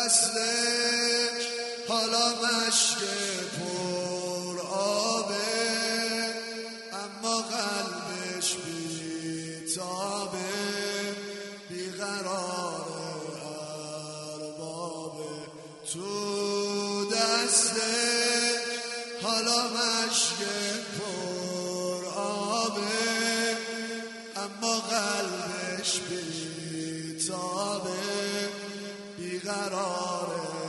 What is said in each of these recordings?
دستش حالا مشک پر آبه، اما قلبش بیتابه، بیقرار اربابه. تو دستش حالا مشک پر آبه، اما قلبش بیتابه، بیقرار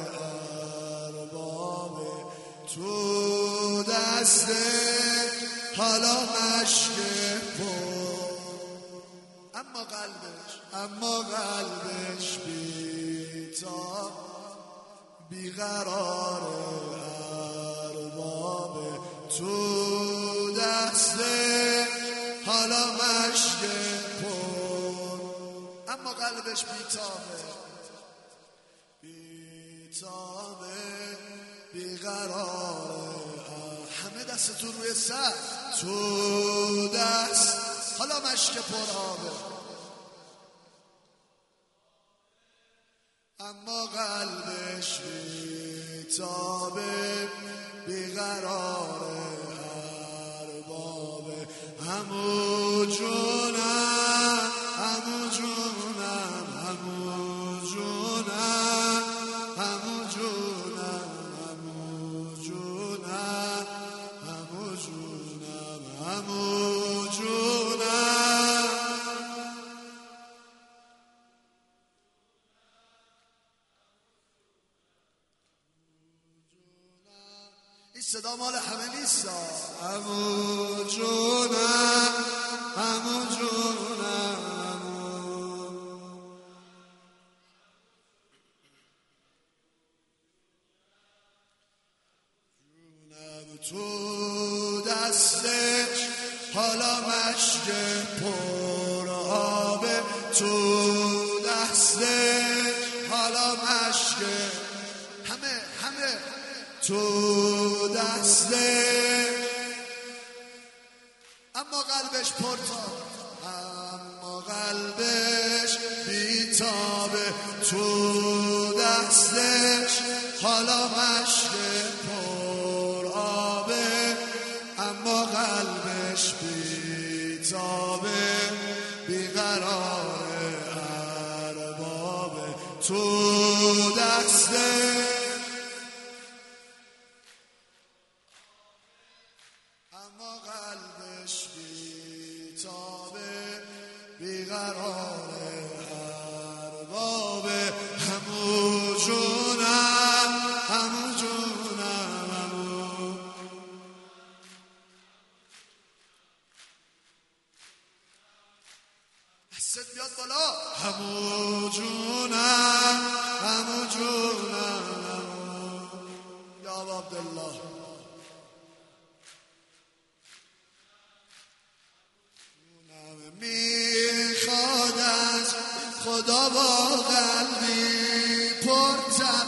اربابه. تو دستش حالا مشک پر، اما قلبش بیتاب، بیقرار اربابه. تو دسته حالا مشک پر، اما قلبش بیتابه، بیتابه، بیقرار. همه دستتون روی سر. تو دست حالا مشک پر آبه، اما قلبش بیتابه، بیقرار اربابه. همو جونم، همو جونم، همو جونم، همو جونم، همو جونم، همو جونم، همو جونم. این صدا مال همه نیست. همو جونم، همو جونم، تو دستش حالا مشک پر آبه. تو دستش حالا مشک، همه تو دستش، اما قلبش پرتاب، اما قلبش بیتابه. تو دستش حالا مشک پر آبه، اما قلبش بیتابه، بیقرار اربابه. تو دستش اما قلبش بیتابه، بیقرار اربابه. همو جونم، همو جونم، همو دستت بیاد بالا. همو جونم، همو جونم، همو یا عبدالله. میخواد از خدا با قلبی پرتم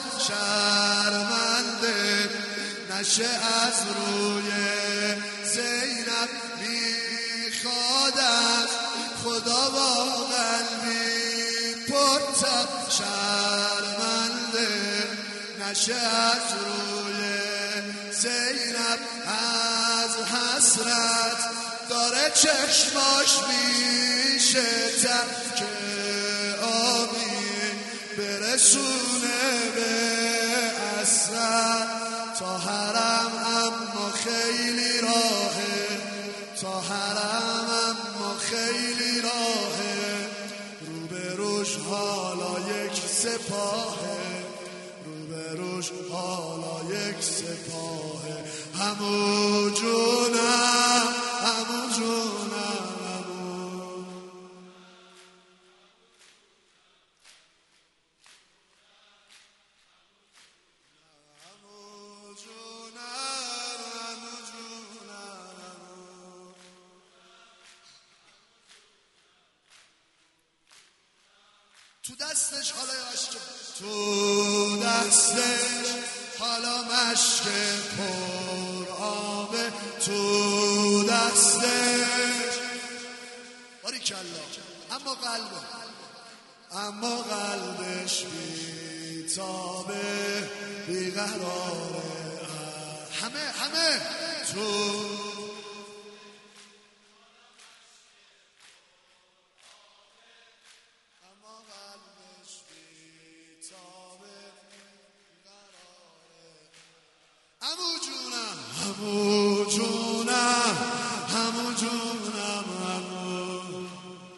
شرمنده نشه از روی زینب. میخواد از خدا با قلبی پرتم شرمنده نشه از روی زینب. از حسرت داره چشماش میشه تر که آبی برسونه به اسرت. تا حرم اما خیلی راهه، تا حرم اما خیلی راهه. روبروش حالا یک سپاهه، روبروش حالا یک سپاهه. همو جونم، همو جونم، همو جونم، همو جونم. تو دستش حالا مشک، تو دستش حالا مشک پر آبه. تو دستش باریکالله، اما قلبش بیت بیتابه بیقراره همه تو اما قلبش بیتابه بیقراره عمو جونم عمو جونم عمو جونم عمو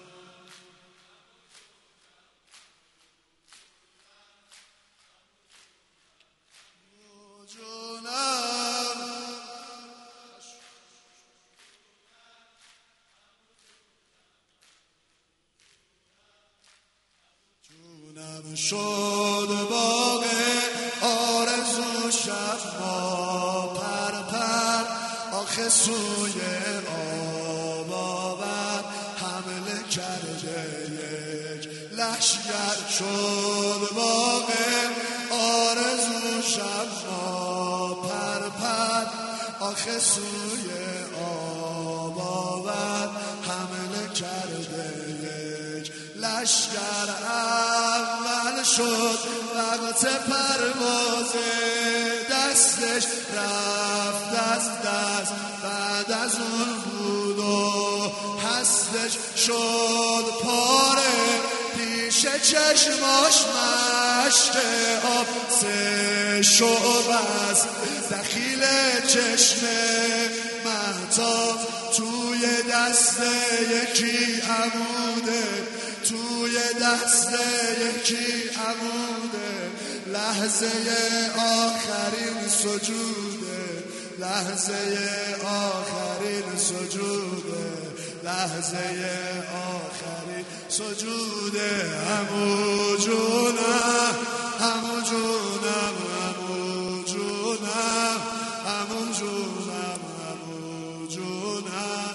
جونم شد باغ آرزو شب ما پر آخه سوی آب آور حمله کرده یک لشگر شد باغ آرزو شب ما پر آخه سوی آب آور حمله کرده یک لشگر اول شد وقت پرواز دستش رفت از دست بعد از اون بود و هستش شد پاره پیش چشماش مشک آب سه شعب است دخیل چشم مهتاب توی دست یکی عموده توی دست یکی عموده لحظه آخرین سجوده لحظه آخرین سجوده لحظه آخرین سجوده عمو جونم عمو جونم عمو جونم عمو جونم عمو جونم